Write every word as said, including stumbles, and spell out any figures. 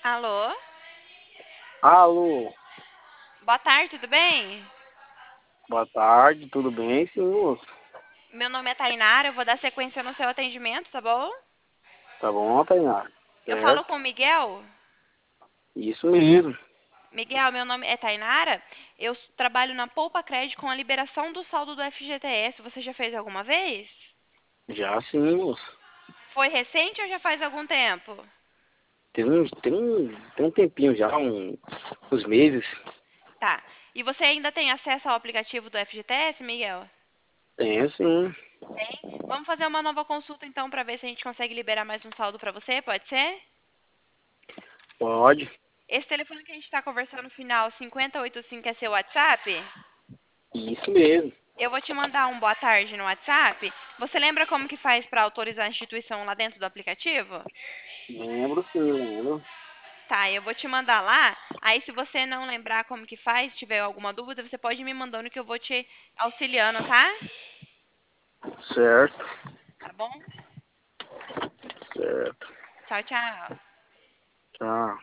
Alô? Alô, Boa tarde, tudo bem? boa tarde, tudo bem, sim, moço? Meu nome é Tainara, eu vou dar sequência no seu atendimento, tá bom? Tá bom, Tainara? Eu falo Certo? com o Miguel. Isso mesmo. Miguel, meu nome é Tainara. Eu s- trabalho na Poupa Crédito com a liberação do saldo do F G T S. Você já fez alguma vez? Já sim, moço. Foi recente ou já faz algum tempo? Tem um, tem um, tem um tempinho já, um, uns meses. Tá. E você ainda tem acesso ao aplicativo do F G T S, Miguel? Tem sim. Tem. Vamos fazer uma nova consulta então para ver se a gente consegue liberar mais um saldo para você, pode ser? Pode. Esse telefone que a gente está conversando no final, cinquenta e oitenta e cinco, é seu WhatsApp? Isso mesmo. Eu vou te mandar um boa tarde no WhatsApp. Você lembra como que faz para autorizar a instituição lá dentro do aplicativo? Lembro sim, lembro. Tá, eu vou te mandar lá. Aí, se você não lembrar como que faz, tiver alguma dúvida, você pode ir me mandando que eu vou te auxiliando, tá? Certo, Tá bom? certo. Tchau, tchau. Tchau.